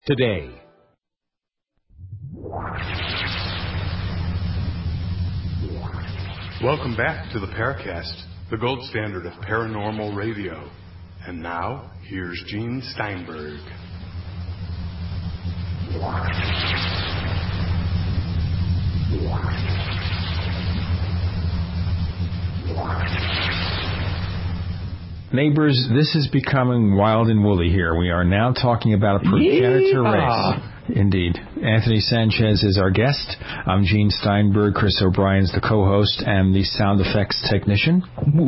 today. Welcome back to the Paracast, the gold standard of paranormal radio. And now, here's Gene Steinberg. Neighbors, this is becoming wild and woolly here. We are now talking about a progenitor race. Indeed. Anthony Sanchez is our guest. I'm Gene Steinberg. Chris O'Brien's the co-host and the sound effects technician.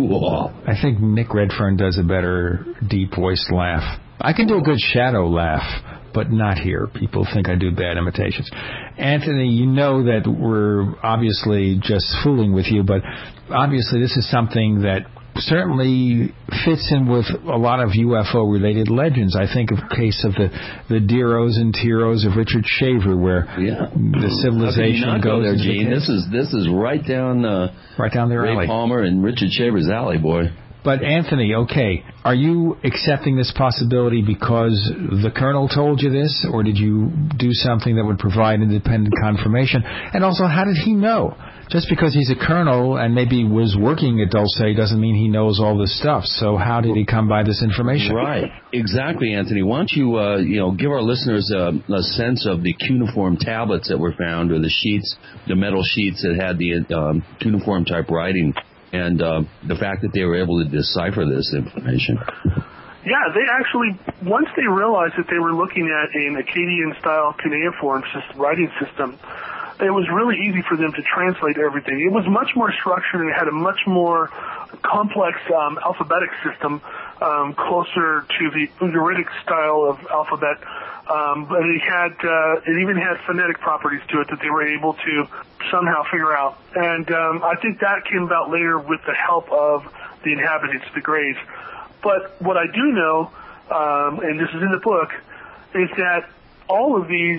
I think Nick Redfern does a better deep voice laugh. I can do a good shadow laugh, but not here. People think I do bad imitations. Anthony, you know that we're obviously just fooling with you, but obviously this is something that certainly fits in with a lot of UFO-related legends. I think of the case of the Deros and Tiros of Richard Shaver, where the civilization goes there, Gene. This is right down their Ray alley. Palmer and Richard Shaver's alley, boy. But Anthony, okay, are you accepting this possibility because the Colonel told you this, or did you do something that would provide independent confirmation? And also, how did he know? Just because he's a colonel and maybe was working at Dulce doesn't mean he knows all this stuff. So how did he come by this information? Right, exactly, Anthony. Why don't you, give our listeners a sense of the cuneiform tablets that were found, or the sheets, the metal sheets that had the cuneiform type writing, and the fact that they were able to decipher this information. Yeah, they actually, once they realized that they were looking at an Akkadian-style cuneiform writing system, it was really easy for them to translate everything. It was much more structured and it had a much more complex alphabetic system, closer to the Ugaritic style of alphabet. But it even had phonetic properties to it that they were able to somehow figure out. And I think that came about later with the help of the inhabitants, the Greys. But what I do know, and this is in the book, is that all of these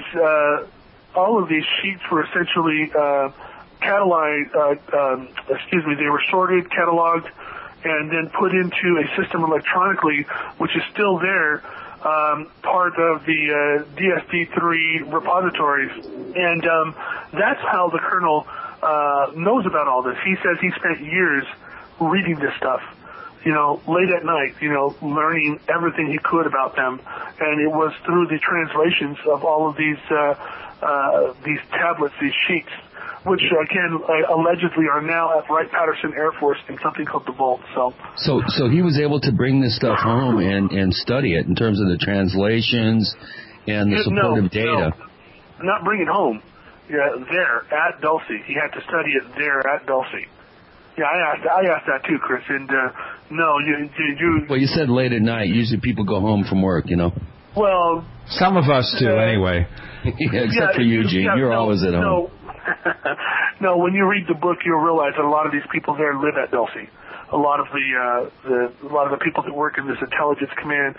sheets were essentially they were sorted, cataloged, and then put into a system electronically, which is still there, part of the DSD-3 repositories. And that's how the Colonel knows about all this. He says he spent years reading this stuff, late at night, learning everything he could about them. And it was through the translations of all of these tablets, these sheets, which again allegedly are now at Wright-Patterson Air Force in something called the Vault. So he was able to bring this stuff home and study it in terms of the translations and the supportive data. No, not bring it home. Yeah, there at Dulce. He had to study it there at Dulce. Yeah, I asked that too, Chris. And no, you. Well, you said late at night. Usually people go home from work, Well, some of us do, anyway. Except for you, Gene. You're always at home. No, when you read the book, you'll realize that a lot of these people there live at Dulce. A lot of the people that work in this intelligence command,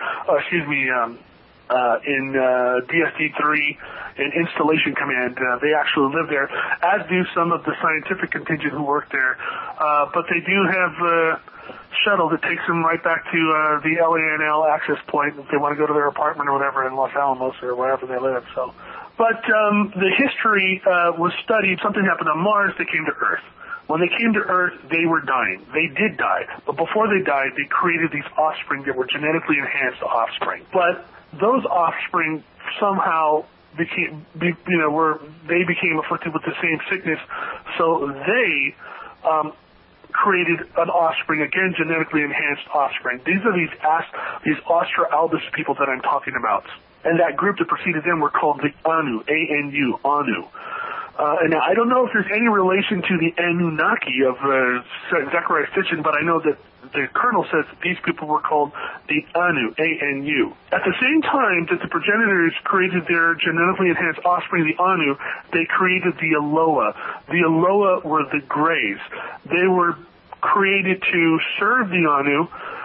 in DSD-3 and installation command, they actually live there, as do some of the scientific contingent who work there. But they do have a shuttle that takes them right back to the LANL access point if they want to go to their apartment or whatever in Los Alamos or wherever they live. But the history was studied. Something happened on Mars. They came to Earth. When they came to Earth, they were dying. They did die. But before they died, they created these offspring that were genetically enhanced offspring. But those offspring somehow became afflicted with the same sickness. So they created an offspring, again, genetically enhanced offspring. These are these Austra-Albus people that I'm talking about. And that group that preceded them were called the Anu, A-N-U, Anu. And now, I don't know if there's any relation to the Anunnaki of Zecharia Sitchin, but I know that the Colonel says that these people were called the Anu, A-N-U. At the same time that the progenitors created their genetically enhanced offspring, the Anu, they created the Aloha. The Aloha were the Greys. They were created to serve the Anu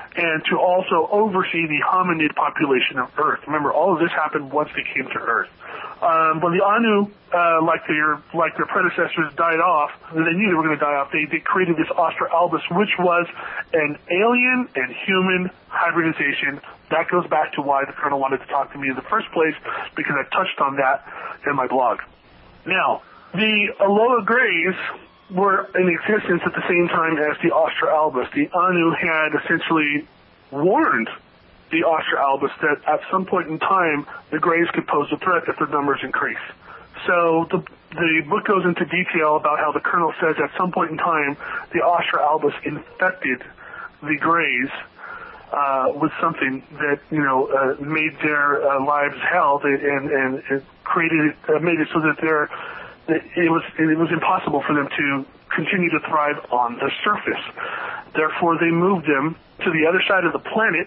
and to also oversee the hominid population of Earth. Remember, all of this happened once they came to Earth. When the Anu, like their predecessors, died off, they knew they were going to die off. They created this Astra Albus, which was an alien and human hybridization. That goes back to why the Colonel wanted to talk to me in the first place, because I touched on that in my blog. Now, the Aloha Greys were in existence at the same time as the Astra Albus. The Anu had essentially warned the Astra Albus that at some point in time the Greys could pose a threat if their numbers increase. So the book goes into detail about how the Colonel says at some point in time the Astra Albus infected the Greys with something that made their lives hell, and it made it so that it was impossible for them to continue to thrive on the surface. Therefore, they moved them to the other side of the planet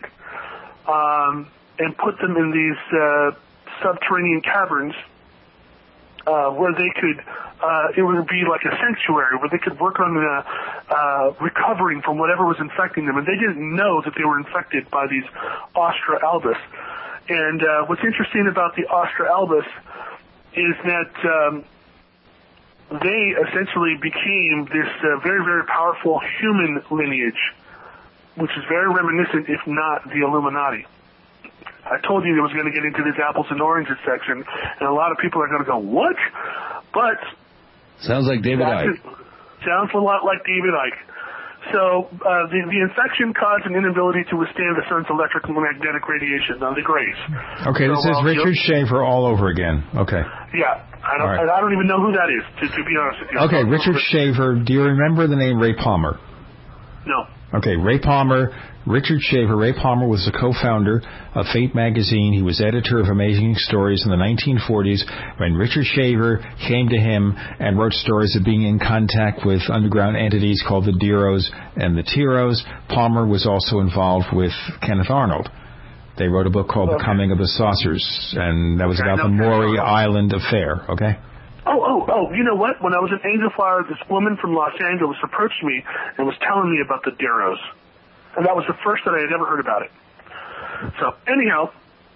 and put them in these subterranean caverns where they could, it would be like a sanctuary where they could work on recovering from whatever was infecting them. And they didn't know that they were infected by these Astra Albus. And what's interesting about the Astra Albus is that they essentially became this very, very powerful human lineage, which is very reminiscent, if not the Illuminati. I told you I was going to get into this apples and oranges section, and a lot of people are going to go, what? But sounds like David Icke. Sounds a lot like David Icke. So the infection caused an inability to withstand the sun's electromagnetic radiation on the Greys. Okay, this is Richard Schaefer all over again. Okay. Yeah, I don't even know who that is, to be honest with you. Okay, Richard Schaefer. Do you remember the name Ray Palmer? No. Okay, Ray Palmer. Richard Schaefer. Ray Palmer was the co-founder of Fate magazine. He was editor of Amazing Stories in the 1940s when Richard Schaefer came to him and wrote stories of being in contact with underground entities called the Deros and the Tiros. Palmer was also involved with Kenneth Arnold. They wrote a book called The Coming of the Saucers, and that was about the Maury Island affair, okay? Oh, you know what? When I was in Angel Flower, this woman from Los Angeles approached me and was telling me about the Deros. And that was the first that I had ever heard about it. So, anyhow,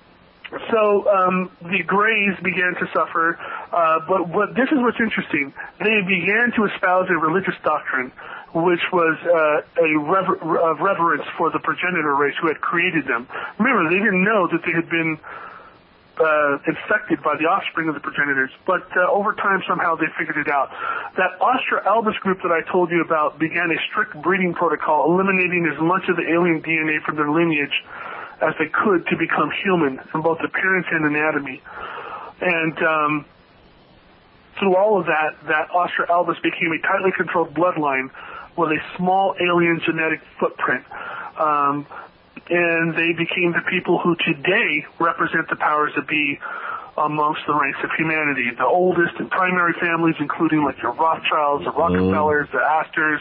the Greys began to suffer, but this is what's interesting. They began to espouse a religious doctrine, which was a reverence for the progenitor race who had created them. Remember, they didn't know that they had been infected by the offspring of the progenitors, but over time somehow they figured it out. That Astra Albus group that I told you about began a strict breeding protocol, eliminating as much of the alien DNA from their lineage as they could to become human in both appearance and anatomy. And through all of that Astra Albus became a tightly controlled bloodline with a small alien genetic footprint. And they became the people who today represent the powers that be amongst the race of humanity. The oldest and primary families, including like your Rothschilds, the Rockefellers, the Astors.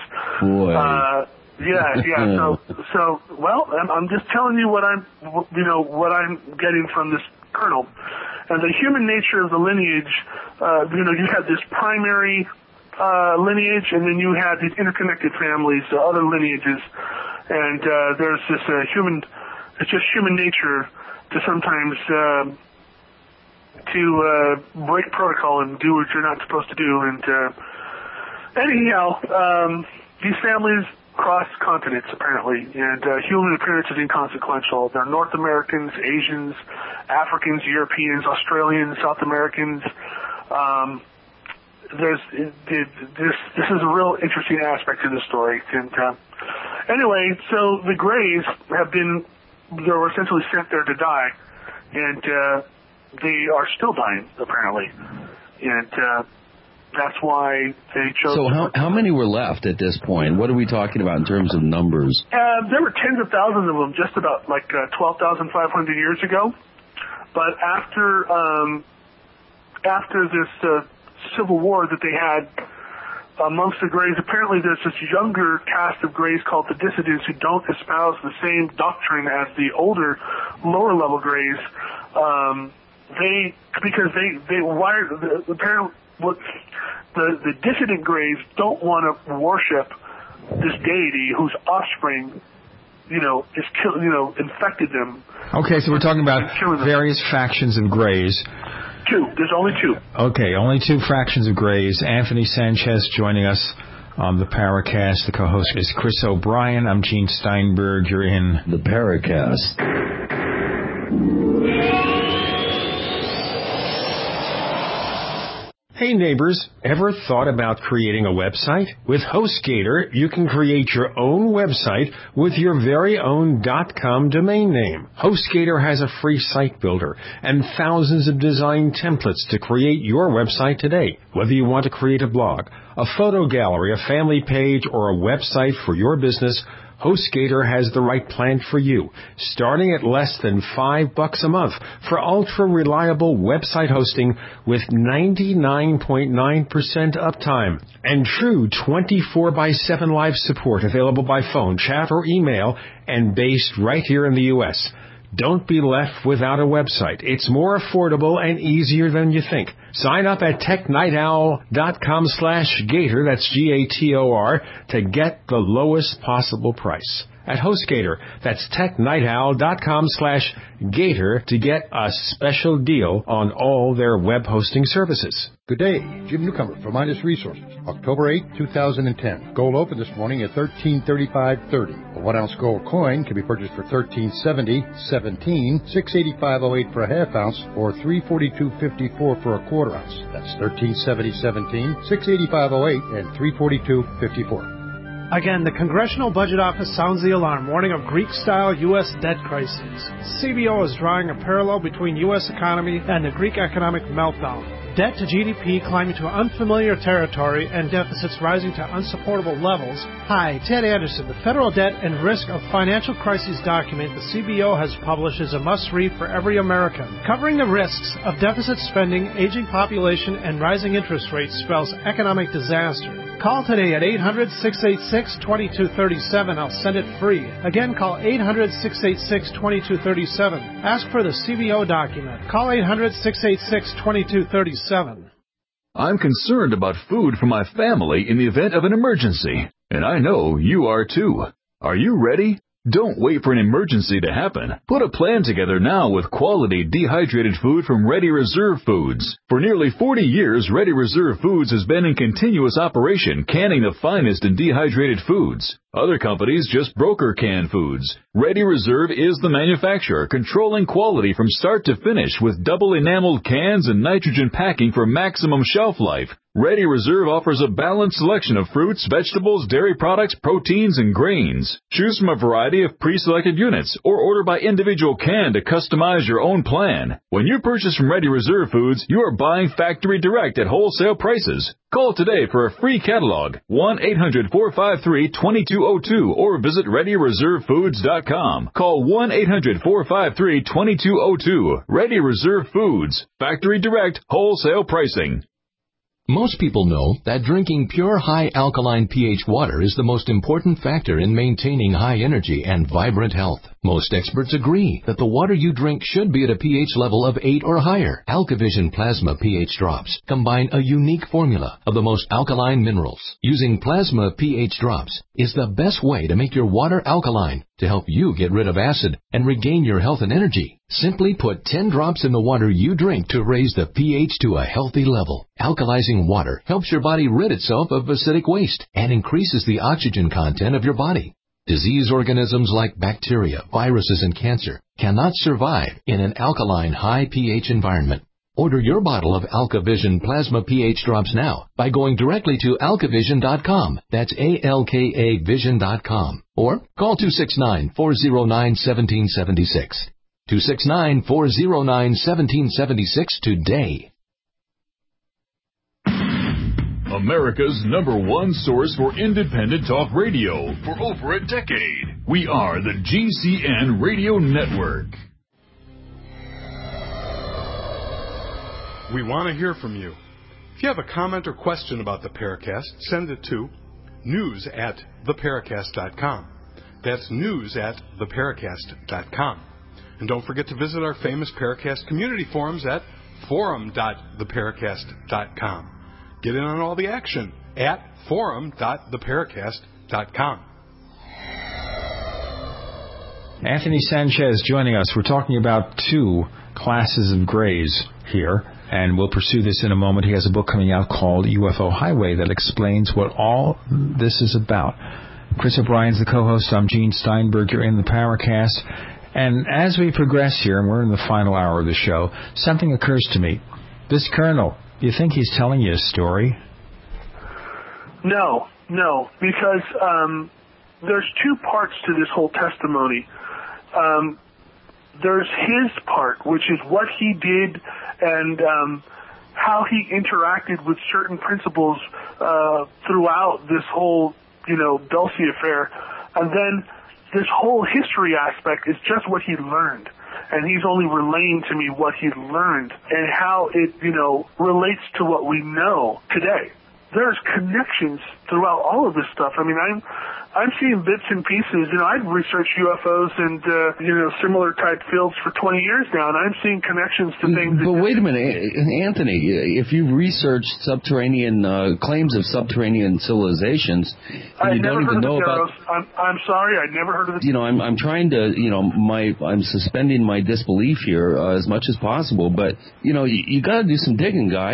Well, I'm just telling you what I'm getting from this Colonel. And the human nature of the lineage, you had this primary lineage, and then you had these interconnected families, other lineages. And there's this it's just human nature to sometimes to break protocol and do what you're not supposed to do. And anyhow, these families cross continents apparently, and human appearance is inconsequential. They're North Americans, Asians, Africans, Europeans, Australians, South Americans. This is a real interesting aspect to the story. And anyway, so the Greys they were essentially sent there to die, and they are still dying apparently, and that's why they chose. So how many were left at this point? What are we talking about in terms of numbers? There were tens of thousands of them just about 12,500 years ago, but after this civil war that they had amongst the Greys, apparently there's this younger cast of Greys called the Dissidents who don't espouse the same doctrine as the older, lower level Greys. The dissident Greys don't want to worship this deity whose offspring infected them. Okay, so we're talking about various factions of Greys. There's only two. Okay, only two fractions of Greys. Anthony Sanchez joining us on the Paracast. The co-host is Chris O'Brien. I'm Gene Steinberg. You're in the Paracast. Hey neighbors, ever thought about creating a website? With HostGator, you can create your own website with your very own .com domain name. HostGator has a free site builder and thousands of design templates to create your website today. Whether you want to create a blog, a photo gallery, a family page, or a website for your business, HostGator has the right plan for you, starting at less than $5 a month for ultra-reliable website hosting with 99.9% uptime and true 24/7 live support available by phone, chat, or email, and based right here in the U.S. Don't be left without a website. It's more affordable and easier than you think. Sign up at technightowl.com/Gator, that's Gator, to get the lowest possible price. At HostGator, that's technightowl.com/Gator to get a special deal on all their web hosting services. Good day, Jim Newcomer from Midas Resources. October 8, 2010. Gold opened this morning at $1335.30. A 1-ounce gold coin can be purchased for $1370.17, $685.08 for a half ounce, or $342.54 for a quarter ounce. That's $1370.17, $685.08, and $342.54. Again, the Congressional Budget Office sounds the alarm, warning of Greek-style U.S. debt crises. CBO is drawing a parallel between U.S. economy and the Greek economic meltdown. Debt to GDP climbing to unfamiliar territory and deficits rising to unsupportable levels. Hi, Ted Anderson. The Federal Debt and Risk of Financial Crises document the CBO has published is a must-read for every American. Covering the risks of deficit spending, aging population, and rising interest rates spells economic disaster. Call today at 800-686-2237. I'll send it free. Again, call 800-686-2237. Ask for the CBO document. Call 800-686-2237. I'm concerned about food for my family in the event of an emergency, and I know you are too. Are you ready? Don't wait for an emergency to happen. Put a plan together now with quality dehydrated food from Ready Reserve Foods. For nearly 40 years, Ready Reserve Foods has been in continuous operation, canning the finest in dehydrated foods. Other companies just broker canned foods. Ready Reserve is the manufacturer, controlling quality from start to finish with double enameled cans and nitrogen packing for maximum shelf life. Ready Reserve offers a balanced selection of fruits, vegetables, dairy products, proteins, and grains. Choose from a variety of pre-selected units or order by individual can to customize your own plan. When you purchase from Ready Reserve Foods, you are buying factory direct at wholesale prices. Call today for a free catalog, 1-800-453-2202, or visit ReadyReserveFoods.com. Call 1-800-453-2202. Ready Reserve Foods. Factory direct, wholesale pricing. Most people know that drinking pure high alkaline pH water is the most important factor in maintaining high energy and vibrant health. Most experts agree that the water you drink should be at a pH level of 8 or higher. AlkaVision Plasma pH drops combine a unique formula of the most alkaline minerals. Using Plasma pH drops is the best way to make your water alkaline to help you get rid of acid and regain your health and energy. Simply put 10 drops in the water you drink to raise the pH to a healthy level. Alkalizing water helps your body rid itself of acidic waste and increases the oxygen content of your body. Disease organisms like bacteria, viruses, and cancer cannot survive in an alkaline high pH environment. Order your bottle of AlkaVision Plasma pH drops now by going directly to alkavision.com. That's ALKAvision.com. Or call 269-409-1776. 269-409-1776 today. America's #1 source for independent talk radio for over a decade. We are the GCN Radio Network. We want to hear from you. If you have a comment or question about the Paracast, send it to news@theparacast.com. That's news@theparacast.com. And don't forget to visit our famous Paracast community forums at forum.theparacast.com. Get in on all the action at forum.theparacast.com. Anthony Sanchez joining us. We're talking about two classes of grays here, and we'll pursue this in a moment. He has a book coming out called UFO Highway that explains what all this is about. Chris O'Brien's the co-host. I'm Gene Steinberg. You're in the Paracast. And as we progress here, and we're in the final hour of the show, something occurs to me. This colonel, you think he's telling you a story? No, because there's two parts to this whole testimony. There's his part, which is what he did and how he interacted with certain principles throughout this whole, Dulce affair. And then this whole history aspect is just what he learned. And he's only relaying to me what he learned and how it, relates to what we know today. There's connections throughout all of this stuff. I mean, I'm seeing bits and pieces. I've researched UFOs and, similar type fields for 20 years now, and I'm seeing connections to things. But wait a minute, Anthony, if you've researched subterranean, claims of subterranean civilizations, and you don't even know about... I'm sorry, I'd never heard of it. I'm trying to, I'm suspending my disbelief here as much as possible, but, you got to do some digging, guy,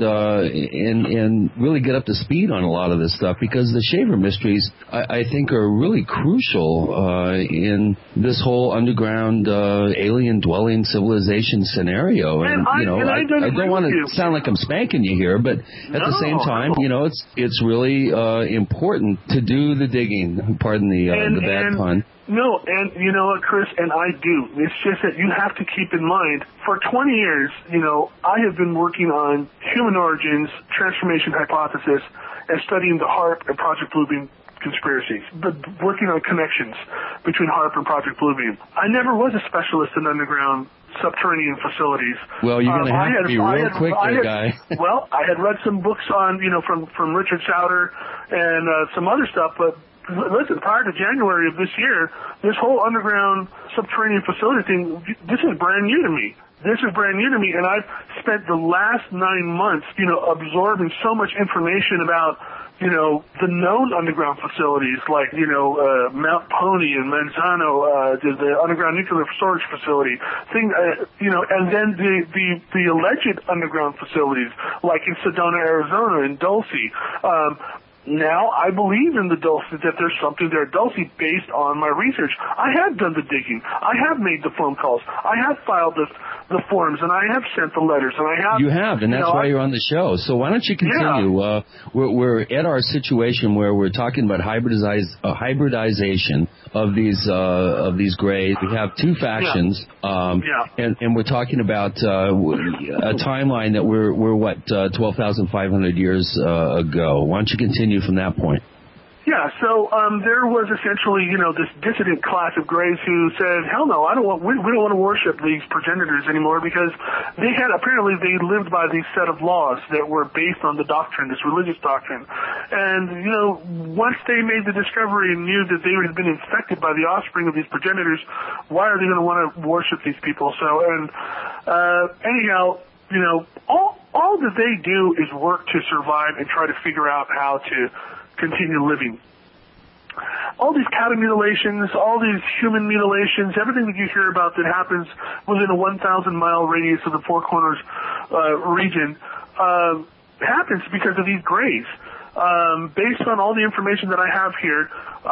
and really get up to speed on a lot of this stuff, because the Shaver mysteries, I think, are really crucial in this whole underground alien dwelling civilization scenario. And I don't want to sound like I'm spanking you here, but at the same time, it's really important to do the digging. Pardon the bad pun. No, and you know what, Chris, and I do. It's just that you have to keep in mind, for 20 years, I have been working on human origins, transformation hypothesis, and studying the HAARP and Project Bluebeam conspiracies, but working on connections between HAARP and Project Bluebeam. I never was a specialist in underground subterranean facilities. Well, you're going to have to be real quick there, guy. Well, I had read some books on, from Richard Souder and some other stuff, but listen, prior to January of this year, this whole underground subterranean facility thing, this is brand new to me. And I've spent the last 9 months, absorbing so much information about, the known underground facilities like, Mount Pony and Manzano, the underground nuclear storage facility, and then the alleged underground facilities like in Sedona, Arizona, and Dulce. Now, I believe in the Dulce, that there's something there, Dulce, based on my research. I have done the digging. I have made the phone calls. I have filed the forms, and I have sent the letters, and I have... You have, and that's why you're on the show. So why don't you continue? Yeah. We're at our situation where we're talking about hybridization of these grays. We have two factions, and we're talking about a timeline that we're 12,500 years ago. Why don't you continue from that point? Yeah, so there was essentially, this dissident class of grays who said, hell no, we don't want to worship these progenitors anymore, because they lived by these set of laws that were based on the doctrine, this religious doctrine. And, once they made the discovery and knew that they had been infected by the offspring of these progenitors, why are they going to want to worship these people? So, anyhow, all that they do is work to survive and try to figure out how to continue living. All these cattle mutilations, all these human mutilations, everything that you hear about that happens within a 1,000-mile radius of the Four Corners region happens because of these grays. Based on all the information that I have here,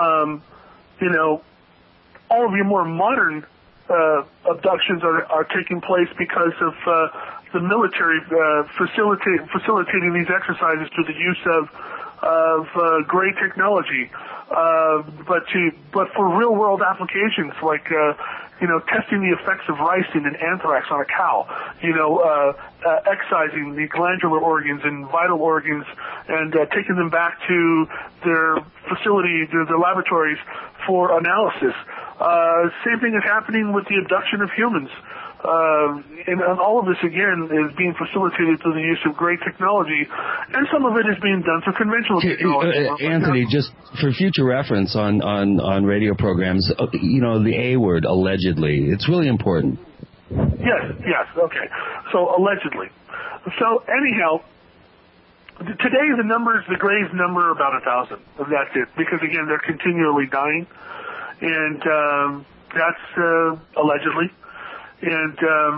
all of your more modern abductions are taking place because of the military facilitating these exercises through the use of gray technology, but for real world applications like testing the effects of ricin and anthrax on a cow, excising the glandular organs and vital organs and taking them back to their facility, their laboratories for analysis. Same thing is happening with the abduction of humans. And all of this, again, is being facilitated through the use of great technology, and some of it is being done through conventional technology. Anthony, just for future reference on radio programs, the A word, allegedly. It's really important. Yes, okay. So, allegedly. So, anyhow, today the grays number about 1,000. That's it. Because, again, they're continually dying. And, That's allegedly. And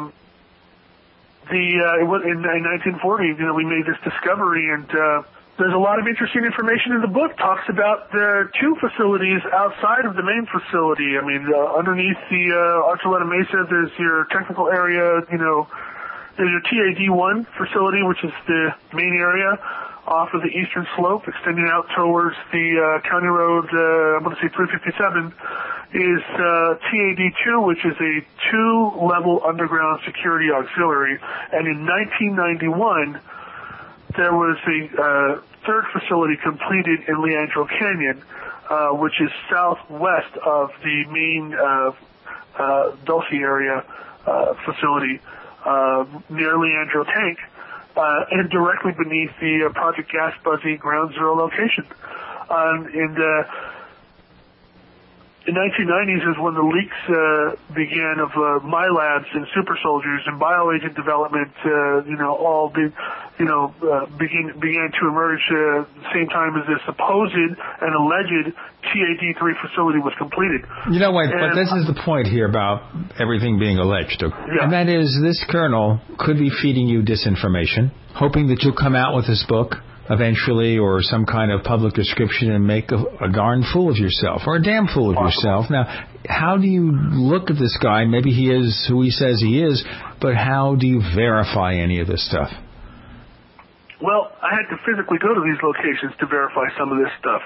in 1940, we made this discovery, and there's a lot of interesting information in the book. Talks about the two facilities outside of the main facility. I mean, underneath the Archuleta Mesa, there's your technical area. There's your TAD-1 facility, which is the main area off of the eastern slope, extending out towards the County Road, I'm going to say 357, is TAD-2, which is a 2-level underground security auxiliary. And in 1991, there was a third facility completed in Leandro Canyon, which is southwest of the main Dulce area facility near Leandro Tank, and directly beneath the Project Gas Buzzy Ground Zero location. In the 1990s is when the leaks began of MyLabs and super soldiers and bioagent development, all began to emerge the same time as the supposed and alleged TAD-3 facility was completed. You know what? But this is the point here about everything being alleged. Yeah. And that is, this colonel could be feeding you disinformation, hoping that you'll come out with this book eventually, or some kind of public description, and make a darn fool of yourself, or a damn fool of yourself. Now, how do you look at this guy? Maybe he is who he says he is, but how do you verify any of this stuff? Well, I had to physically go to these locations to verify some of this stuff.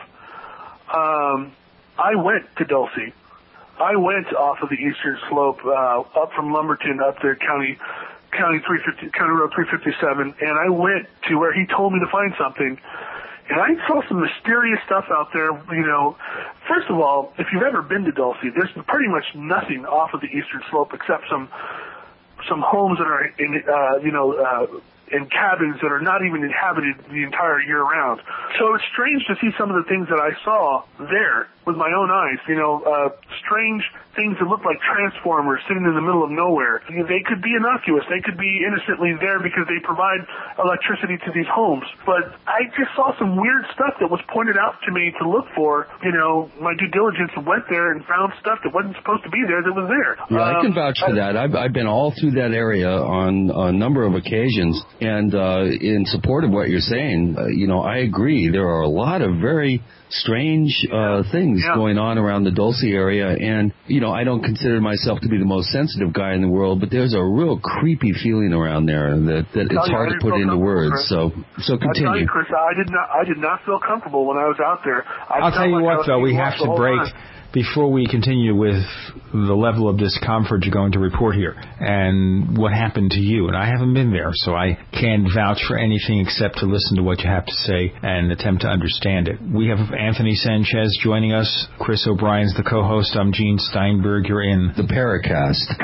I went to Dulce. I went off of the eastern slope, up from Lumberton, up to County Road 357, and I went to where he told me to find something, and I saw some mysterious stuff out there. First of all, if you've ever been to Dulce, there's pretty much nothing off of the eastern slope except some homes that are in cabins that are not even inhabited the entire year round. So it's strange to see some of the things that I saw there with my own eyes, strange things that look like transformers sitting in the middle of nowhere. They could be innocuous. They could be innocently there because they provide electricity to these homes. But I just saw some weird stuff that was pointed out to me to look for. My due diligence went there and found stuff that wasn't supposed to be there that was there. Yeah, I can vouch for that. I've been all through that area on a number of occasions, and in support of what you're saying, I agree. There are a lot of very strange things going on around the Dulce area, and I don't consider myself to be the most sensitive guy in the world, but there's a real creepy feeling around there that it's hard to put into words. So continue. I tell you, Chris, I did not feel comfortable when I was out there. I'll tell you what, though, we have to break before we continue with the level of discomfort you're going to report here and what happened to you. And I haven't been there, so I can't vouch for anything except to listen to what you have to say and attempt to understand it. We have Anthony Sanchez joining us. Chris O'Brien's the co-host. I'm Gene Steinberg. You're in the Paracast.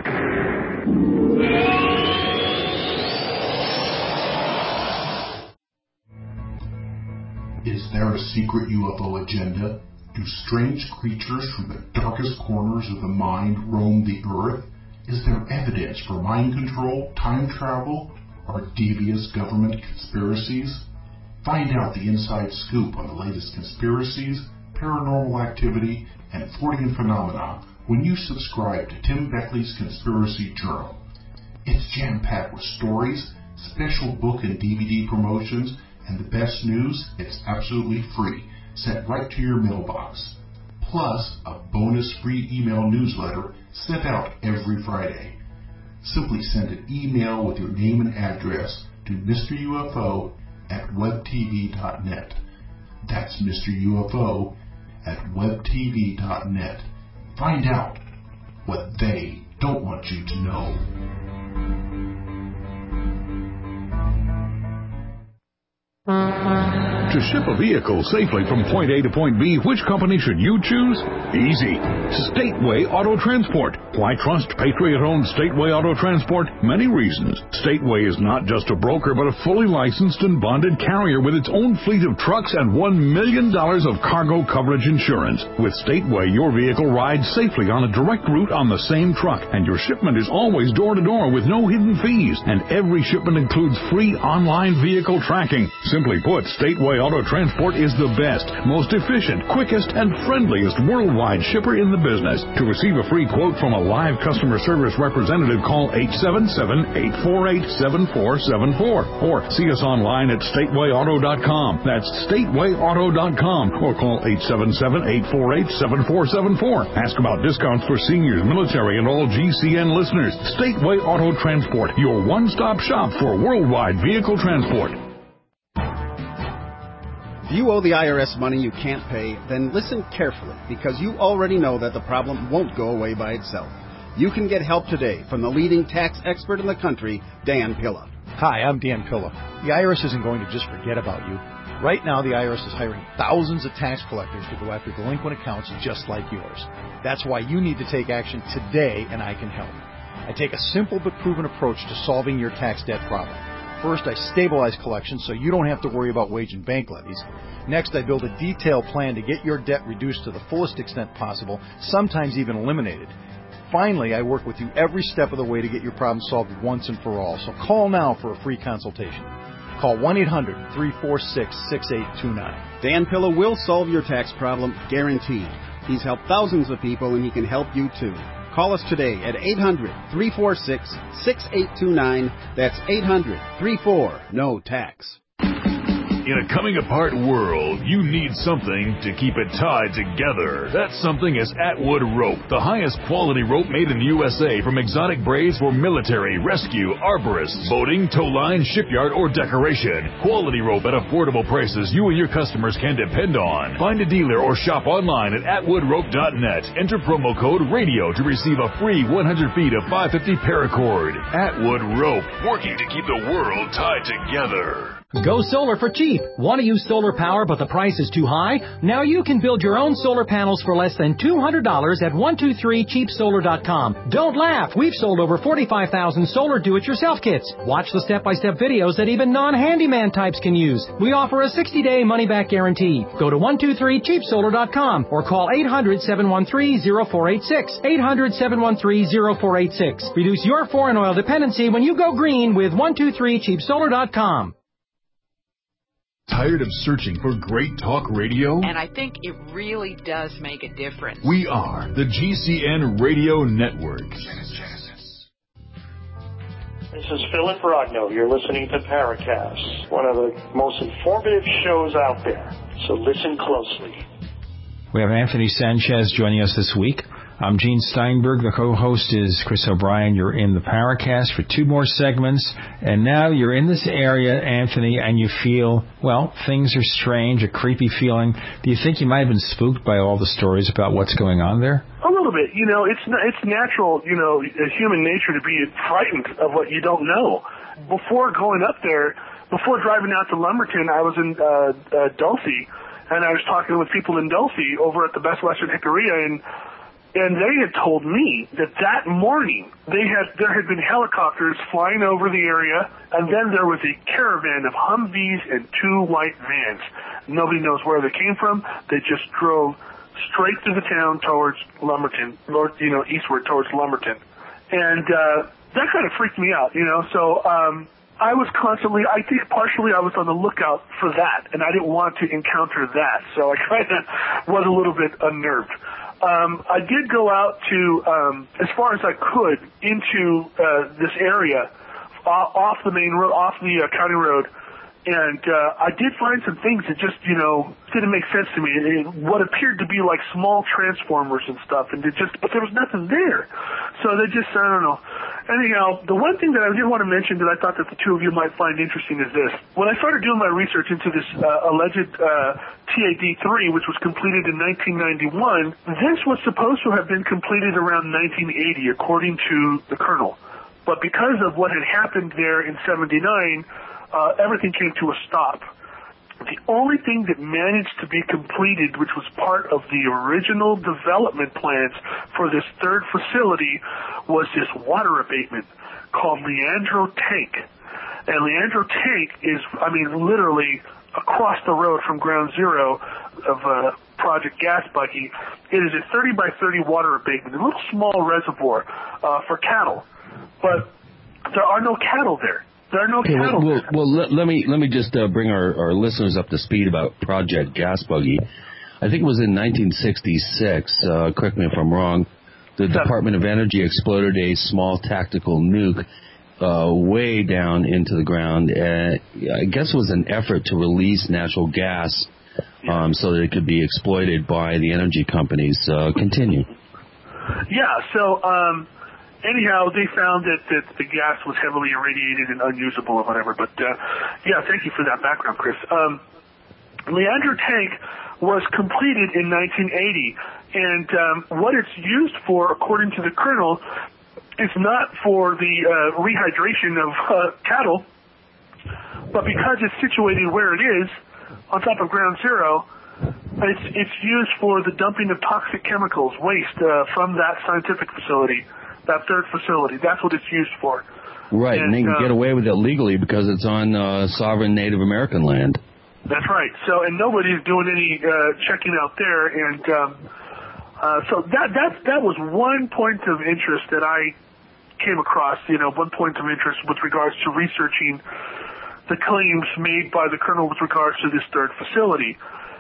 Is there a secret UFO agenda? Do strange creatures from the darkest corners of the mind roam the earth? Is there evidence for mind control, time travel, or devious government conspiracies? Find out the inside scoop on the latest conspiracies, paranormal activity, and Fortean phenomena when you subscribe to Tim Beckley's Conspiracy Journal. It's jam-packed with stories, special book and DVD promotions, and the best news, it's absolutely free, sent right to your mailbox. Plus, a bonus free email newsletter sent out every Friday. Simply send an email with your name and address to MrUFO@webtv.net. That's MrUFO@webtv.net. Find out what they don't want you to know. To ship a vehicle safely from point A to point B, which company should you choose? Easy. Stateway Auto Transport. Why trust Patriot-owned Stateway Auto Transport? Many reasons. Stateway is not just a broker, but a fully licensed and bonded carrier with its own fleet of trucks and $1 million of cargo coverage insurance. With Stateway, your vehicle rides safely on a direct route on the same truck, and your shipment is always door-to-door with no hidden fees, and every shipment includes free online vehicle tracking. Simply put, Stateway Stateway Auto Transport is the best, most efficient, quickest, and friendliest worldwide shipper in the business. To receive a free quote from a live customer service representative, call 877-848-7474 or see us online at statewayauto.com. That's statewayauto.com or call 877-848-7474. Ask about discounts for seniors, military, and all GCN listeners. Stateway Auto Transport, your one-stop shop for worldwide vehicle transport. If you owe the IRS money you can't pay, then listen carefully, because you already know that the problem won't go away by itself. You can get help today from the leading tax expert in the country, Dan Pilla. Hi, I'm Dan Pilla. The IRS isn't going to just forget about you. Right now, the IRS is hiring thousands of tax collectors to go after delinquent accounts just like yours. That's why you need to take action today, and I can help. I take a simple but proven approach to solving your tax debt problem. First, I stabilize collections so you don't have to worry about wage and bank levies. Next, I build a detailed plan to get your debt reduced to the fullest extent possible, sometimes even eliminated. Finally, I work with you every step of the way to get your problem solved once and for all. So call now for a free consultation. Call 1-800-346-6829. Dan Pilla will solve your tax problem, guaranteed. He's helped thousands of people, and he can help you too. Call us today at 800-346-6829. That's 800-34-NO-TAX. In a coming-apart world, you need something to keep it tied together. That something is Atwood Rope, the highest quality rope made in the USA, from exotic braids for military, rescue, arborists, boating, tow line, shipyard, or decoration. Quality rope at affordable prices you and your customers can depend on. Find a dealer or shop online at atwoodrope.net. Enter promo code RADIO to receive a free 100 feet of 550 paracord. Atwood Rope, working to keep the world tied together. Go solar for cheap. Want to use solar power but the price is too high? Now you can build your own solar panels for less than $200 at 123cheapsolar.com. Don't laugh. We've sold over 45,000 solar do-it-yourself kits. Watch the step-by-step videos that even non-handyman types can use. We offer a 60-day money-back guarantee. Go to 123cheapsolar.com or call 800-713-0486. 800-713-0486. Reduce your foreign oil dependency when you go green with 123cheapsolar.com. Tired of searching for great talk radio? And I think it really does make a difference. We are the GCN Radio Network. This is Philip Brogno. You're listening to Paracast, one of the most informative shows out there. So listen closely. We have Anthony Sanchez joining us this week. I'm Gene Steinberg. The co-host is Chris O'Brien. You're in the Paracast for 2 more segments. And now you're in this area, Anthony, and you feel, well, things are strange, a creepy feeling. Do you think you might have been spooked by all the stories about what's going on there? A little bit. You know, it's natural, you know, human nature to be frightened of what you don't know. Before going up there, before driving out to Lumberton, I was in Dulce, and I was talking with people in Dulce over at the Best Western Hickoria, and they had told me that morning there had been helicopters flying over the area, and then there was a caravan of Humvees and 2 white vans. Nobody knows where they came from. They just drove straight through the town towards Lumberton, eastward towards Lumberton. And that kind of freaked me out, you know. So I was constantly, I think partially I was on the lookout for that, and I didn't want to encounter that. So I kind of was a little bit unnerved. I did go out to, as far as I could, into this area, off the main road, off the county road, and I did find some things that just, you know, didn't make sense to me. What appeared to be like small transformers and stuff, but there was nothing there. So they just, I don't know. Anyhow, the one thing that I did want to mention that I thought that the two of you might find interesting is this. When I started doing my research into this alleged TAD-3, which was completed in 1991, this was supposed to have been completed around 1980, according to the colonel. But because of what had happened there in 79, everything came to a stop. The only thing that managed to be completed, which was part of the original development plans for this third facility, was this water abatement called Leandro Tank. And Leandro Tank is, I mean, literally across the road from Ground Zero of Project Gas Buggy. It is a 30 by 30 water abatement, a little small reservoir for cattle. But there are no cattle there. There are no cattle. Let me just bring our listeners up to speed about Project Gas Buggy. I think it was in 1966. Correct me if I'm wrong. The Department of Energy exploded a small tactical nuke way down into the ground. I guess it was an effort to release natural gas so that it could be exploited by the energy companies. Continue. Yeah, so anyhow, they found that the gas was heavily irradiated and unusable or whatever. But, yeah, thank you for that background, Chris. Leander Tank was completed in 1980, and what it's used for, according to the Colonel, is not for the rehydration of cattle, but because it's situated where it is, on top of ground zero, it's used for the dumping of toxic chemicals, waste from that scientific facility, that third facility. That's what it's used for. Right, and they can get away with it legally because it's on sovereign Native American land. That's right. So, and nobody's doing any checking out there, and so that was one point of interest that I came across. One point of interest with regards to researching the claims made by the Colonel with regards to this third facility,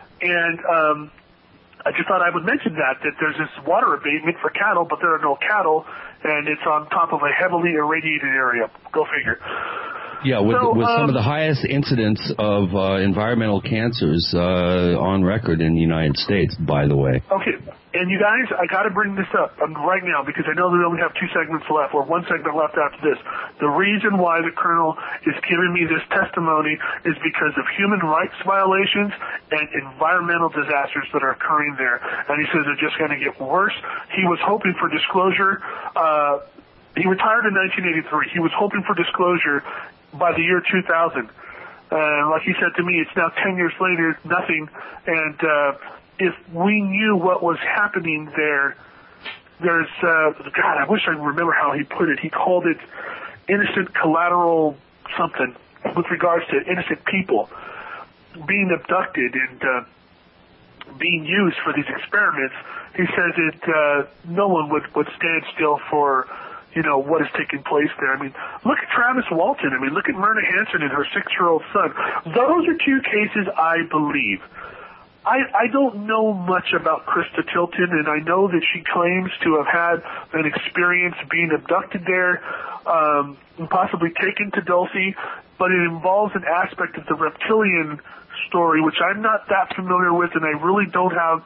and I just thought I would mention that there's this water abatement for cattle, but there are no cattle, and it's on top of a heavily irradiated area. Go figure. Yeah, with some of the highest incidents of environmental cancers on record in the United States, by the way. Okay, and you guys, I got to bring this up right now because I know that we only have 2 segments left, or 1 segment left after this. The reason why the Colonel is giving me this testimony is because of human rights violations and environmental disasters that are occurring there. And he says they're just going to get worse. He was hoping for disclosure. He retired in 1983. He was hoping for disclosure by the year 2000. Like he said to me, it's now 10 years later, nothing. And if we knew what was happening there, there's, God, I wish I remember how he put it. He called it innocent collateral something with regards to innocent people being abducted and being used for these experiments. He says that no one would stand still for what is taking place there. I mean, look at Travis Walton. I mean, look at Myrna Hansen and her 6-year-old son. Those are 2 cases I believe. I don't know much about Krista Tilton, and I know that she claims to have had an experience being abducted there, and possibly taken to Dulce, but it involves an aspect of the reptilian story, which I'm not that familiar with, and I really don't have.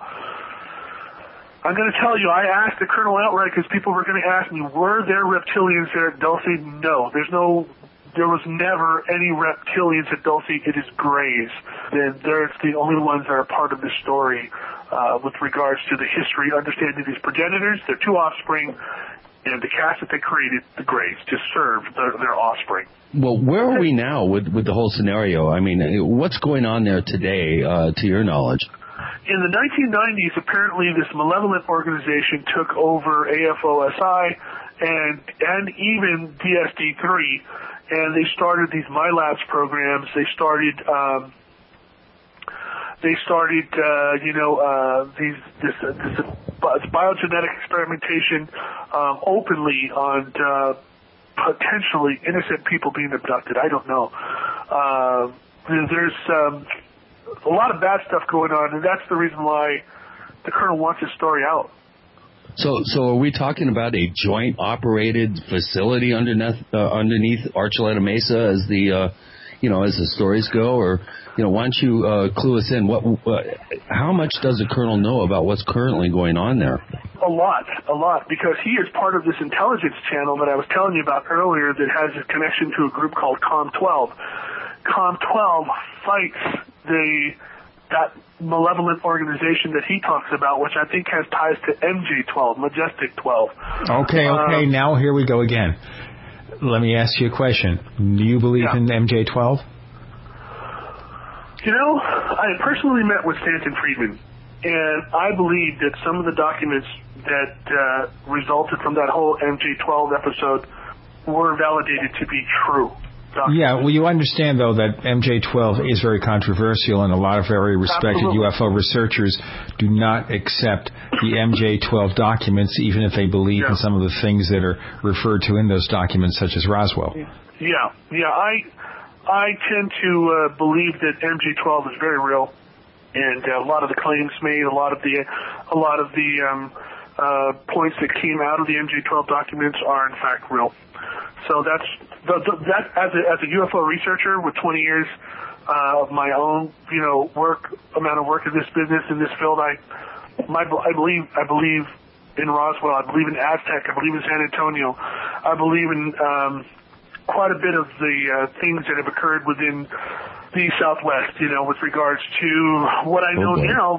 I'm going to tell you, I asked the Colonel outright because people were going to ask me, were there reptilians there at Dulce? No. There was never any reptilians at Dulce. It is Greys. They're the only ones that are part of this story with regards to the history, understanding these progenitors, their 2 offspring, and the caste that they created, the Greys, to serve their offspring. Well, where are we now with the whole scenario? I mean, what's going on there today, to your knowledge? In the 1990s, apparently this malevolent organization took over AFOSI and even DSD-3, and they started these MyLabs programs. They started this biogenetic experimentation openly on potentially innocent people being abducted. I don't know. There's a lot of bad stuff going on, and that's the reason why the Colonel wants his story out. So are we talking about a joint operated facility underneath Archuleta Mesa as the as the stories go, or why don't you clue us in? How much does the Colonel know about what's currently going on there? A lot, because he is part of this intelligence channel that I was telling you about earlier that has a connection to a group called COM-12. COM-12 fights that malevolent organization that he talks about, which I think has ties to MJ-12, Majestic 12. Okay, now here we go again. Let me ask you a question. Do you believe in MJ-12? I personally met with Stanton Friedman, and I believe that some of the documents that resulted from that whole MJ-12 episode were validated to be true. documents. Yeah, well, you understand, though, that MJ12 is very controversial, and a lot of very respected UFO researchers do not accept the MJ12 documents, even if they believe in some of the things that are referred to in those documents, such as Roswell. Yeah. I tend to believe that MJ12 is very real, and a lot of the claims made, a lot of the points that came out of the MJ12 documents are in fact real. So that as a UFO researcher with 20 years of my own amount of work in this business, in this field, I believe in Roswell, I believe in Aztec, I believe in San Antonio, I believe in quite a bit of the things that have occurred within the Southwest, with regards to what I know now.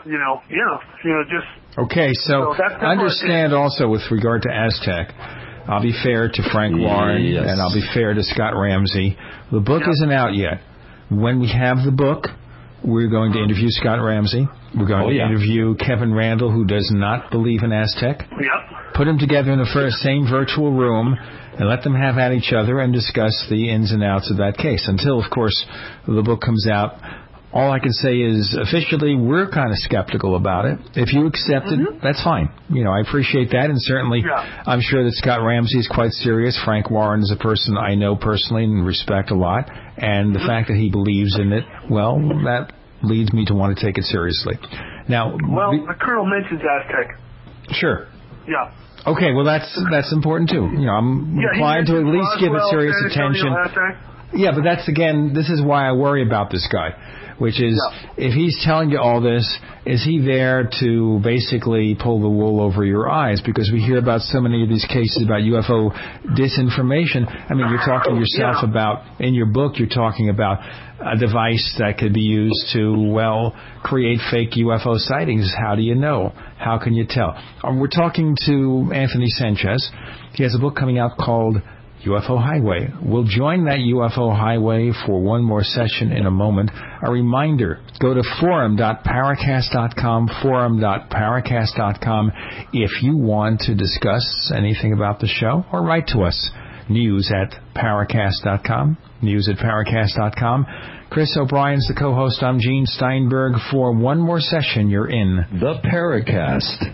Okay, so understand also with regard to Aztec, I'll be fair to Frank Warren, and I'll be fair to Scott Ramsey. The book isn't out yet. When we have the book, we're going to interview Scott Ramsey. We're going to interview Kevin Randall, who does not believe in Aztec. Put them together in the same virtual room and let them have at each other and discuss the ins and outs of that case. Until, of course, the book comes out, all I can say is officially we're kind of skeptical about it. If you accept it, that's fine. I appreciate that, and certainly I'm sure that Scott Ramsey is quite serious. Frank Warren is a person I know personally and respect a lot, and the fact that he believes in it, well, that leads me to want to take it seriously. Now, the Colonel mentions Aztec. Sure. Yeah. Okay, well, that's important too. I'm inclined to at least give it serious attention. Yeah, but this is why I worry about this guy, which is if he's telling you all this, is he there to basically pull the wool over your eyes? Because we hear about so many of these cases about UFO disinformation. I mean, you're talking yourself about, in your book, you're talking about a device that could be used to, create fake UFO sightings. How do you know? How can you tell? We're talking to Anthony Sanchez. He has a book coming out called UFO Highway. We'll join that UFO Highway for one more session in a moment. A reminder, go to forum.paracast.com, forum.paracast.com if you want to discuss anything about the show, or write to us, news@paracast.com, news@paracast.com. Chris O'Brien's the co-host. I'm Gene Steinberg. For one more session, you're in the Paracast.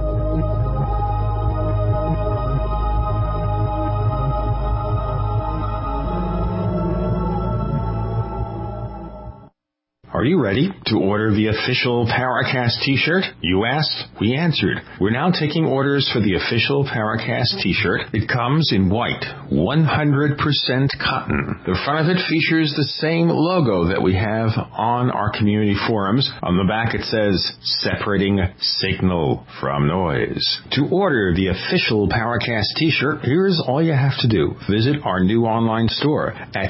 Are you ready to order the official Paracast t-shirt? You asked, we answered. We're now taking orders for the official Paracast t-shirt. It comes in white, 100% cotton. The front of it features the same logo that we have on our community forums. On the back it says, separating signal from noise. To order the official Paracast t-shirt, here's all you have to do. Visit our new online store at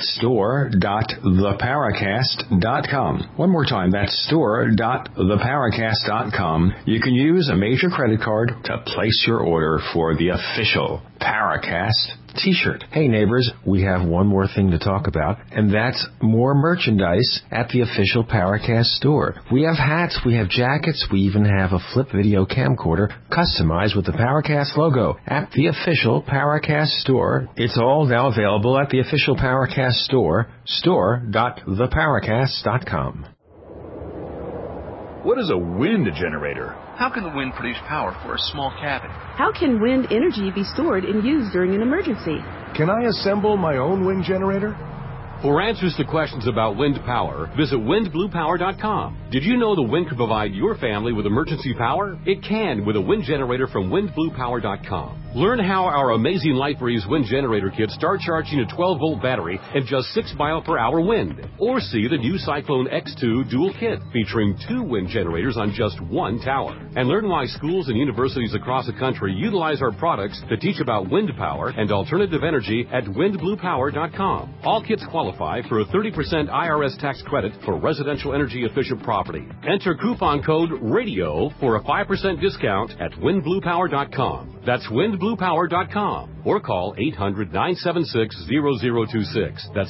store.theparacast.com. One more time, that's store.theparacast.com. You can use a major credit card to place your order for the official Paracast t-shirt. Hey neighbors, we have one more thing to talk about, and that's more merchandise at the official Paracast store. We have hats, we have jackets, we even have a flip video camcorder customized with the Paracast logo at the official Paracast store. It's all now available at the official Paracast store, store.theparacast.com. What is a wind generator? How can the wind produce power for a small cabin? How can wind energy be stored and used during an emergency? Can I assemble my own wind generator? For answers to questions about wind power, visit windbluepower.com. Did you know the wind could provide your family with emergency power? It can with a wind generator from windbluepower.com. Learn how our amazing LightBreeze wind generator kits start charging a 12-volt battery in just 6 mile-per-hour wind. Or see the new Cyclone X2 dual kit featuring 2 wind generators on just 1 tower. And learn why schools and universities across the country utilize our products to teach about wind power and alternative energy at windbluepower.com. All kits qualify for a 30% IRS tax credit for residential energy efficient property. Enter coupon code RADIO for a 5% discount at windbluepower.com. That's windbluepower.com. Or call 800-976-0026. That's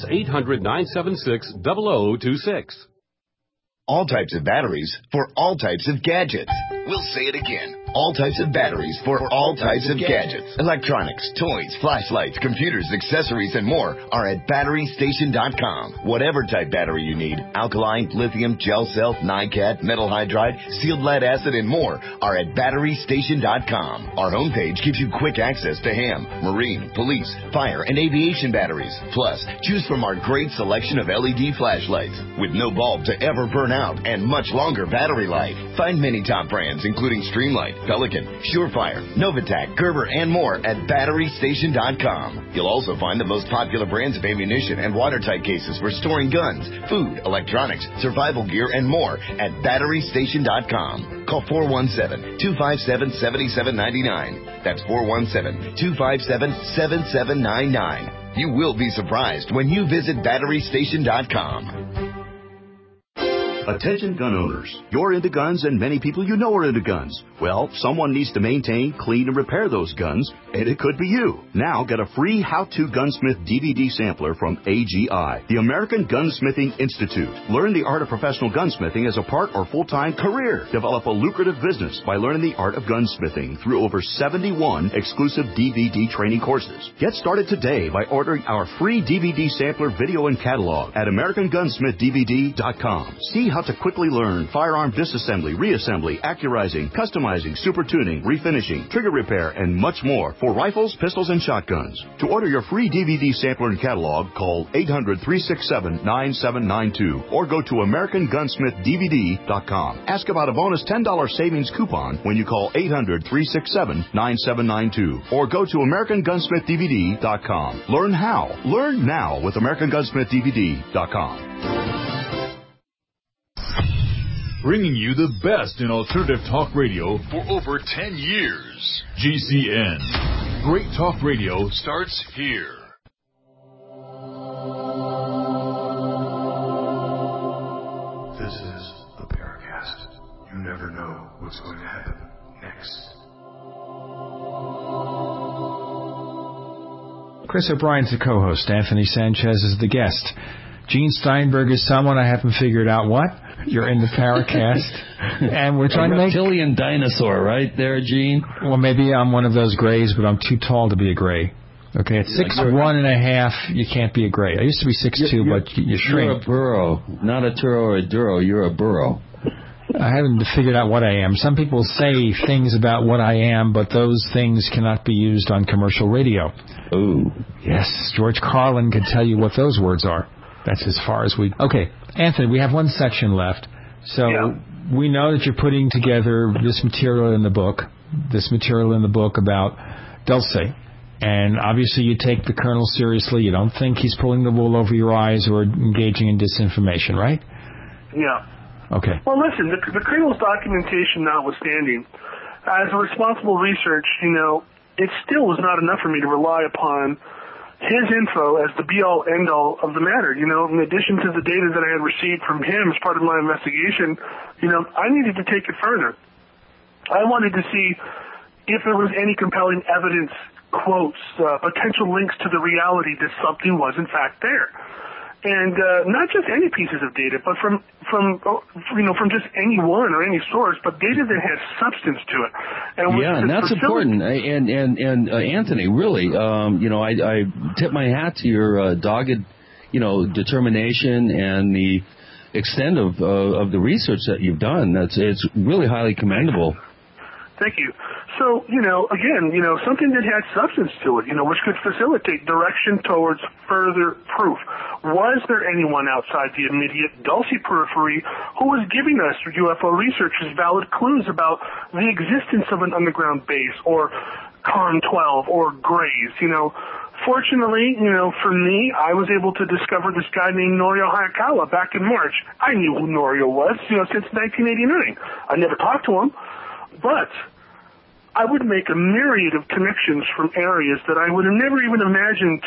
800-976-0026. All types of batteries for all types of gadgets. We'll say it again. all types of batteries for all types of gadgets. Electronics, toys, flashlights, computers, accessories, and more are at BatteryStation.com. Whatever type battery you need, alkaline, lithium, gel cell, NiCad, metal hydride, sealed lead acid, and more are at BatteryStation.com. Our homepage gives you quick access to ham, marine, police, fire, and aviation batteries. Plus, choose from our great selection of LED flashlights with no bulb to ever burn out and much longer battery life. Find many top brands including Streamlight, Pelican, Surefire, Novitec, Gerber, and more at BatteryStation.com. You'll also find the most popular brands of ammunition and watertight cases for storing guns, food, electronics, survival gear, and more at BatteryStation.com. Call 417-257-7799. That's 417-257-7799. You will be surprised when you visit BatteryStation.com. Attention gun owners. You're into guns and many people you know are into guns. Well, someone needs to maintain, clean, and repair those guns, and it could be you. Now get a free How-To Gunsmith DVD sampler from AGI, the American Gunsmithing Institute. Learn the art of professional gunsmithing as a part or full-time career. Develop a lucrative business by learning the art of gunsmithing through over 71 exclusive DVD training courses. Get started today by ordering our free DVD sampler video and catalog at AmericanGunsmithDVD.com. See how to quickly learn firearm disassembly, reassembly, accurizing, customizing, super tuning, refinishing, trigger repair, and much more for rifles, pistols, and shotguns. To order your free DVD sampler and catalog, call 800-367-9792 or go to AmericanGunsmithDVD.com. Ask about a bonus $10 savings coupon when you call 800-367-9792 or go to AmericanGunsmithDVD.com. Learn how. Learn now with AmericanGunsmithDVD.com. Bringing you the best in alternative talk radio for over 10 years. GCN. Great talk radio starts here. This is the Paracast. You never know what's going to happen next. Chris O'Brien's the co-host. Anthony Sanchez is the guest. Gene Steinberg is someone I haven't figured out what. You're in the Paracast. And we're trying to make... reptilian dinosaur, right there, Gene? Well, maybe I'm one of those grays, but I'm too tall to be a gray. Okay, at 6'1.5", you can't be a gray. I used to be 6'2", but you shrink. You're a burrow. Not a Turo or a Duro. You're a burrow. I haven't figured out what I am. Some people say things about what I am, but those things cannot be used on commercial radio. Ooh. Yes, George Carlin could tell you what those words are. That's as far as we... Okay, Anthony, we have one section left. So we know that you're putting together this material in the book about Dulce. And obviously you take the Colonel seriously. You don't think he's pulling the wool over your eyes or engaging in disinformation, right? Yeah. Okay. Well, listen, the Colonel's documentation notwithstanding, as a responsible research, it still was not enough for me to rely upon his info as the be-all, end-all of the matter. In addition to the data that I had received from him as part of my investigation, I needed to take it further. I wanted to see if there was any compelling evidence, quotes, potential links to the reality that something was in fact there. And not just any pieces of data, but from just any one or any source, but data that has substance to it. And that's important. And Anthony, really, I tip my hat to your dogged, determination and the extent of the research that you've done. It's really highly commendable. Thank you. So, again, something that had substance to it, which could facilitate direction towards further proof. Was there anyone outside the immediate Dulce periphery who was giving us UFO researchers valid clues about the existence of an underground base or Con-12 or Grays? Fortunately, for me, I was able to discover this guy named Norio Hayakawa back in March. I knew who Norio was, since 1989. I never talked to him. But I would make a myriad of connections from areas that I would have never even imagined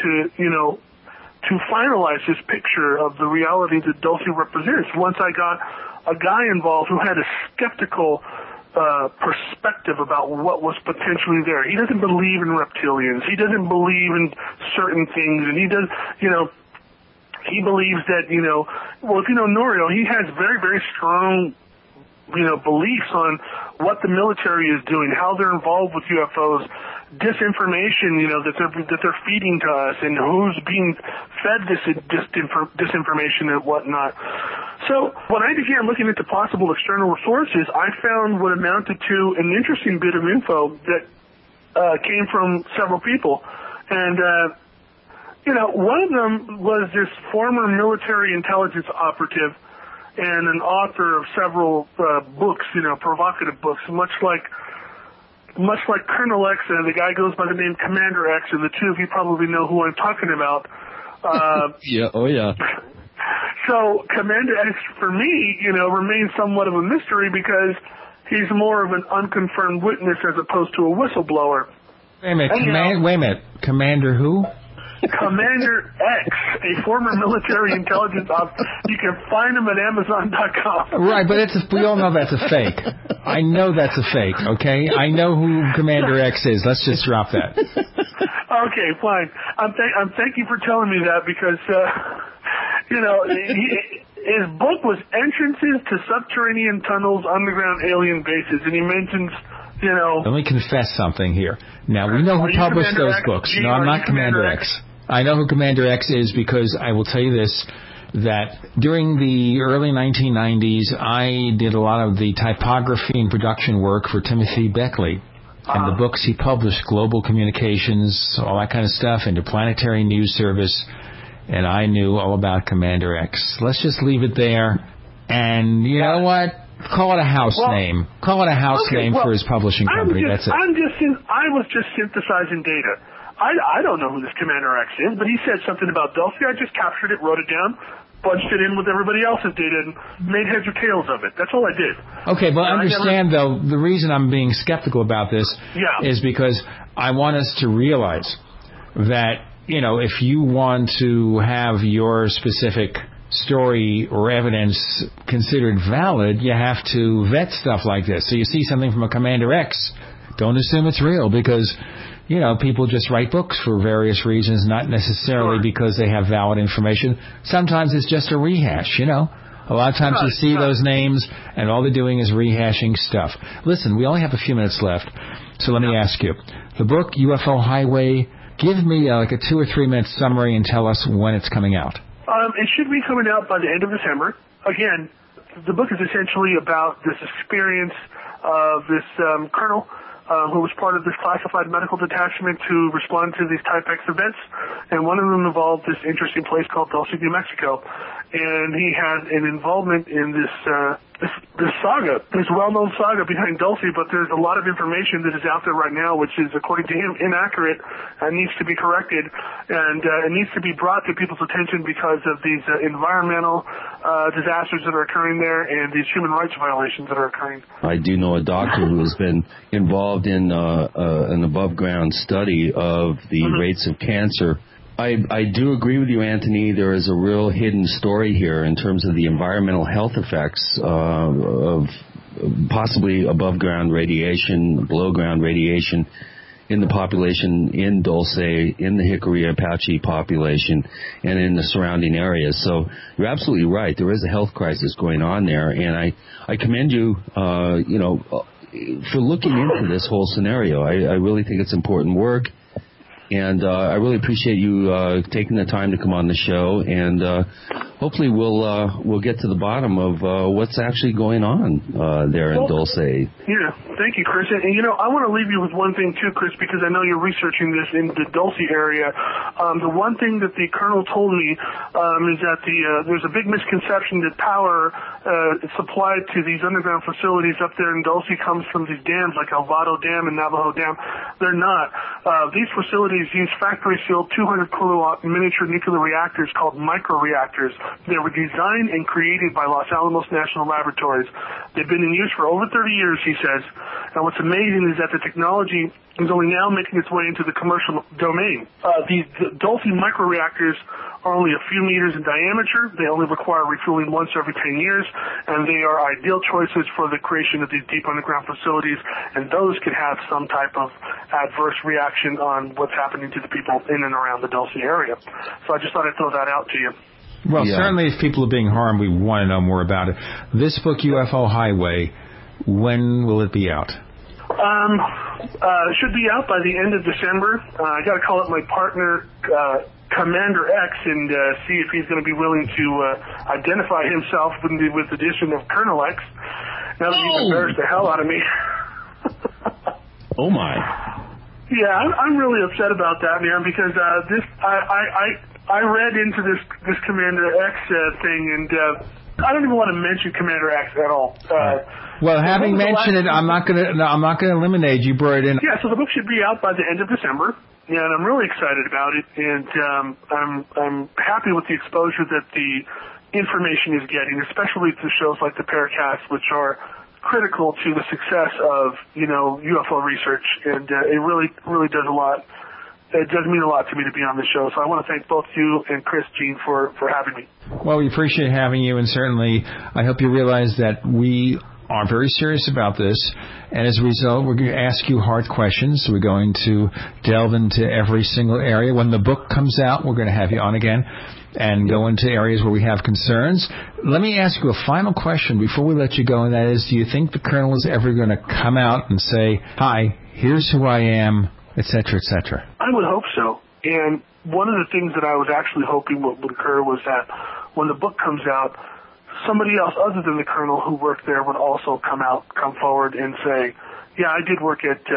to finalize this picture of the reality that Dulce represents. Once I got a guy involved who had a skeptical perspective about what was potentially there. He doesn't believe in reptilians. He doesn't believe in certain things, and he does, he believes that, Norio, he has very, very strong beliefs on what the military is doing, how they're involved with UFOs, disinformation, that they're feeding to us, and who's being fed this disinformation and whatnot. So when I began looking into possible external sources, I found what amounted to an interesting bit of info that came from several people. And, one of them was this former military intelligence operative and an author of several books, provocative books, much like Colonel X, and the guy goes by the name Commander X, and the two of you probably know who I'm talking about. Yeah, oh yeah. So Commander X, for me, remains somewhat of a mystery because he's more of an unconfirmed witness as opposed to a whistleblower. Wait a minute. Commander who? Commander X, a former military intelligence officer. You can find him at Amazon.com. Right, but we all know that's a fake. I know that's a fake, okay? I know who Commander X is. Let's just drop that. Okay, fine. Thank you for telling me that because, his book was Entrances to Subterranean Tunnels, Underground Alien Bases, and he mentions, Let me confess something here. Now, we know who published those books. No, I'm not Commander X. I know who Commander X is because I will tell you this, that during the early 1990s, I did a lot of the typography and production work for Timothy Beckley. And the books he published, Global Communications, all that kind of stuff, Interplanetary News Service, and I knew all about Commander X. Let's just leave it there. And you know what? Call it a house name. Call it a house name for his publishing company. That's it. I was just synthesizing data. I don't know who this Commander X is, but he said something about Dulce. I just captured it, wrote it down, bunched it in with everybody else's data, and made heads or tails of it. That's all I did. Okay, but understand, though, the reason I'm being skeptical about this is because I want us to realize that, if you want to have your specific story or evidence considered valid, you have to vet stuff like this. So you see something from a Commander X, don't assume it's real because, people just write books for various reasons, not necessarily because they have valid information. Sometimes it's just a rehash, A lot of times you see those names and all they're doing is rehashing stuff. Listen, we only have a few minutes left, so let me ask you. The book, UFO Highway, give me like a 2 or 3 minute summary and tell us when it's coming out. It should be coming out by the end of December. Again, the book is essentially about this experience of this colonel who was part of this classified medical detachment to respond to these Type X events. And one of them involved this interesting place called Dulce, New Mexico. And he had an involvement in this saga, this well-known saga behind Dulce, but there's a lot of information that is out there right now which is, according to him, inaccurate and needs to be corrected, and it needs to be brought to people's attention because of these environmental disasters that are occurring there and these human rights violations that are occurring. I do know a doctor who has been involved in an above-ground study of the rates of cancer. I do agree with you, Anthony. There is a real hidden story here in terms of the environmental health effects of possibly above-ground radiation, below-ground radiation in the population in Dulce, in the Jicarilla Apache population, and in the surrounding areas. So you're absolutely right. There is a health crisis going on there, and I commend you, for looking into this whole scenario. I really think it's important work. And I really appreciate you taking the time to come on the show, and hopefully we'll get to the bottom of what's actually going on there in Dulce. Yeah, thank you, Chris. And I want to leave you with one thing too, Chris, because I know you're researching this in the Dulce area. The one thing that the colonel told me is that there's a big misconception that power supplied to these underground facilities up there in Dulce comes from these dams like El Vado Dam and Navajo Dam. They're not. These facilities use factory-sealed 200-kilowatt miniature nuclear reactors called microreactors. They were designed and created by Los Alamos National Laboratories. They've been in use for over 30 years, he says. And what's amazing is that the technology is only now making its way into the commercial domain. These Dulce microreactors are only a few meters in diameter. They only require refueling once every 10 years, and they are ideal choices for the creation of these deep underground facilities, and those could have some type of adverse reaction on what's happening to the people in and around the Dulce area. So I just thought I'd throw that out to you. Well, certainly if people are being harmed, we want to know more about it. This book, UFO Highway, when will it be out? Should be out by the end of December. I got to call up my partner, Commander X, and see if he's going to be willing to identify himself with the addition of Colonel X. Now that he's embarrassed the hell out of me. Oh my! Yeah, I'm really upset about that, man, because I read into this Commander X thing, and I don't even want to mention Commander X at all. Well, having mentioned it, I'm not going to eliminate. You brought it in. Yeah, so the book should be out by the end of December, and I'm really excited about it, and I'm happy with the exposure that the information is getting, especially to shows like the Paracast, which are critical to the success of UFO research, and it really does a lot. It does mean a lot to me to be on the show, so I want to thank both you and Chris, Gene, for having me. Well, we appreciate having you, and certainly I hope you realize that we are very serious about this, and as a result, we're going to ask you hard questions. We're going to delve into every single area. When the book comes out, we're going to have you on again and go into areas where we have concerns. Let me ask you a final question before we let you go, and that is, do you think the Colonel is ever going to come out and say, hi, here's who I am, etc., etc.? I would hope so. And one of the things that I was actually hoping would occur was that when the book comes out, somebody else other than the Colonel who worked there would also come forward and say, yeah, I did work at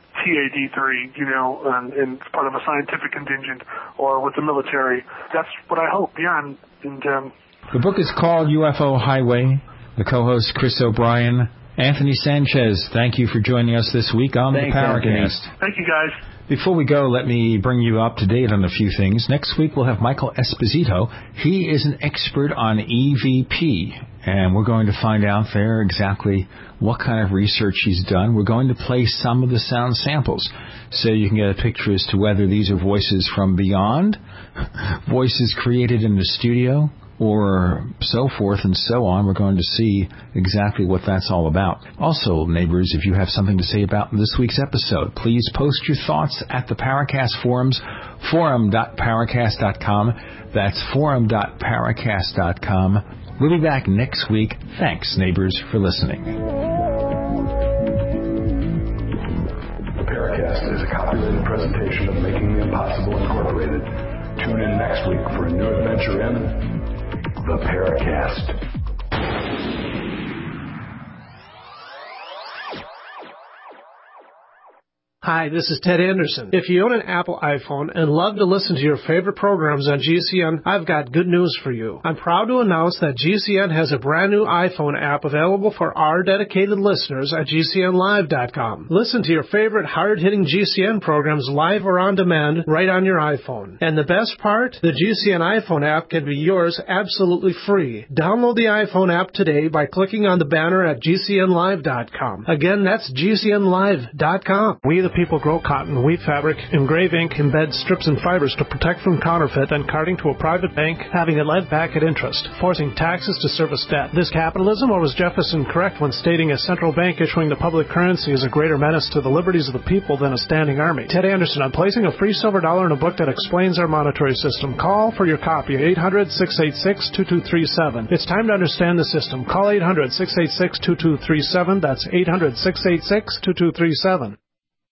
TAD3, and it's part of a scientific contingent or with the military. That's what I hope, yeah. And the book is called UFO Highway. The co-host, Chris O'Brien. Anthony Sanchez, thank you for joining us this week on the Paracast. Thank you, guys. Before we go, let me bring you up to date on a few things. Next week, we'll have Michael Esposito. He is an expert on EVP, and we're going to find out there exactly what kind of research he's done. We're going to play some of the sound samples so you can get a picture as to whether these are voices from beyond, voices created in the studio, or so forth and so on. We're going to see exactly what that's all about. Also, neighbors, if you have something to say about this week's episode, please post your thoughts at the Paracast forums, forum.paracast.com. That's forum.paracast.com. We'll be back next week. Thanks, neighbors, for listening. The Paracast is a copyrighted presentation of Making the Impossible Incorporated. Tune in next week for a new adventure in The Paracast. Hi, this is Ted Anderson. If you own an Apple iPhone and love to listen to your favorite programs on GCN, I've got good news for you. I'm proud to announce that GCN has a brand new iPhone app available for our dedicated listeners at GCNlive.com. Listen to your favorite hard-hitting GCN programs live or on demand right on your iPhone. And the best part? The GCN iPhone app can be yours absolutely free. Download the iPhone app today by clicking on the banner at GCNlive.com. Again, that's GCNlive.com. We the people grow cotton, weave fabric, engrave ink, embed strips and fibers to protect from counterfeit and carting to a private bank, having it lent back at interest, forcing taxes to service debt. This capitalism, or was Jefferson correct when stating a central bank issuing the public currency is a greater menace to the liberties of the people than a standing army? Ted Anderson, I'm placing a free silver dollar in a book that explains our monetary system. Call for your copy at 800-686-2237. It's time to understand the system. Call 800-686-2237. That's 800-686-2237.